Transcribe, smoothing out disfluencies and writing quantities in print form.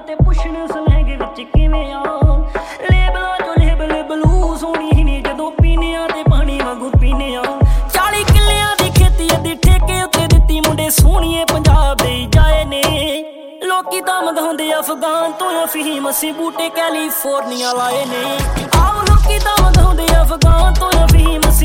ਤੇ ਪੁੱਛਣ ਸਲੈਂਗ ਵਿੱਚ ਕਿਵੇਂ ਆ ਲੇਬਲਾਂ ਚੋਂ ਲੇਬਲ ਬਲੂ ਸੋਹਣੀ ਹੀ ਨਹੀਂ ਜਦੋਂ ਪੀਨੇ ਆ ਤੇ ਪਾਣੀ ਵਾਂਗੂ ਪੀਨੇ ਆ 40 ਕਿੱਲਿਆਂ ਦੀ ਖੇਤੀ ਅੱਧੀ ਠੇਕੇ ਉੱਤੇ ਦਿੱਤੀ ਮੁੰਡੇ ਸੋਹਣੀਏ ਪੰਜਾਬ ਦੇ ਜਾਏ ਨੇ ਲੋਕੀ ਤਾਂ ਮੰਗਾਉਂਦੇ ਅਫਗਾਨ ਤੋਂ ਅਫੀਮ ਅਸੀਂ ਬੂਟੇ ਕੈਲੀਫੋਰਨੀਆ ਲਾਏ ਨੇ ਆਓ ਲੋਕੀ ਤਾਂ ਮੰਗਾਉਂਦੇ ਅਫਗਾਨ ਤੋਂ ਅਫੀਮ ਅਸੀਂ